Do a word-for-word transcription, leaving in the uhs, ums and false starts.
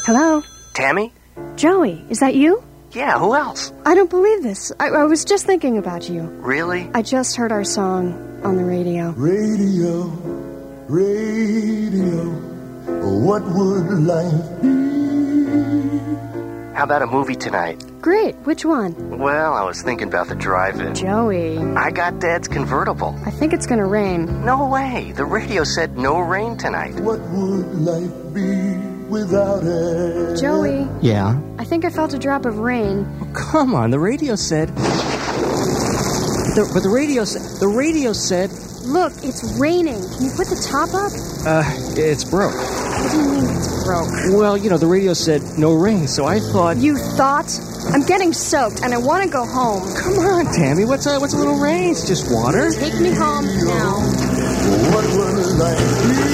Hello? Tammy? Joey, is that you? Yeah, who else? I don't believe this. I, I was just thinking about you. Really? I just heard our song on the radio. Radio, radio, what would life be? How about a movie tonight? Great. Which one? Well, I was thinking about the drive-in. Joey. I got Dad's convertible. I think it's gonna rain. No way. The radio said no rain tonight. What would life be without it? Joey. Yeah? I think I felt a drop of rain. Oh, come on, the radio said... The, but the radio said... The radio said... Look, it's raining. Can you put the top up? Uh, it's broke. What do you mean it's broke? Well, you know, the radio said no rain, so I thought... You thought? I'm getting soaked, and I want to go home. Come on, Tammy, what's a, what's a little rain? It's just water. Take me home now. What would life be?